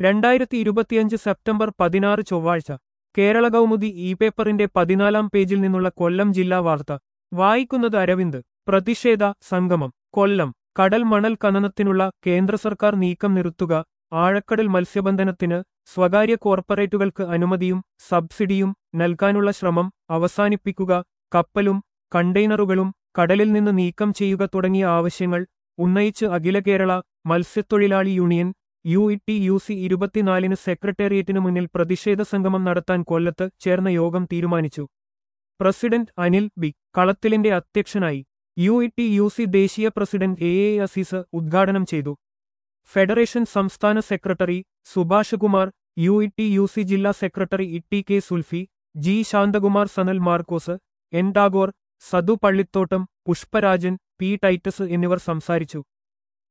2025 September 16 ചൊവ്വാഴ്ച കേരള കൗമുദി പേപ്പറിന്റെ 14 പേജിൽ നിന്നുള്ള കൊല്ലം ജില്ലാ വാർത്ത വായിക്കുന്നത് അരവിന്ദ്. പ്രതിഷേധ സംഗമം കൊല്ലം. കടൽ മണൽ ഖനനത്തിനുള്ള കേന്ദ്ര സർക്കാർ നീക്കം നിർത്തുക, ആഴക്കടൽ മത്സ്യബന്ധനത്തിന് സ്വകാര്യ കോർപ്പറേറ്റുകൾക്ക് അനുമതിയും സബ്സിഡിയും നൽകാനുള്ള ശ്രമം അവസാനിപ്പിക്കുക, കപ്പലും കണ്ടെയ്നറുകളും കടലിൽ നിന്ന് നീക്കം ചെയ്യുക തുടങ്ങിയ ആവശ്യങ്ങൾ ഉന്നയിച്ച് അഖില കേരള മത്സ്യത്തൊഴിലാളി യൂണിയൻ UETUC 24 സെക്രട്ടേറിയറ്റിനു മുന്നിൽ പ്രതിഷേധ സംഗമം നടത്താൻ കൊല്ലത്ത് ചേർന്ന യോഗം തീരുമാനിച്ചു. President Anil B. കളത്തിലിന്റെ അധ്യക്ഷനായി. UETUC ദേശീയ പ്രസിഡന്റ് AA അസീസ് ഉദ്ഘാടനം ചെയ്തു. ഫെഡറേഷൻ സംസ്ഥാന സെക്രട്ടറി സുഭാഷ് കുമാർ, UETUC ജില്ലാ secretary TK Sulfi, G Santhakumar, Sanal Markose, N Tagore, Sadu Pallithottam, Pushparajan, P Titus എന്നിവർ സംസാരിച്ചു.